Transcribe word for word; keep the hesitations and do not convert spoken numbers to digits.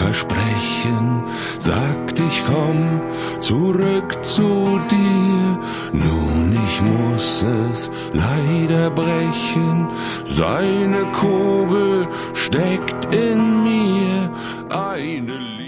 Versprechen, sagt ich komm zurück zu dir. Nun, ich muss es leider brechen, seine Kugel steckt in mir, eine Liebe.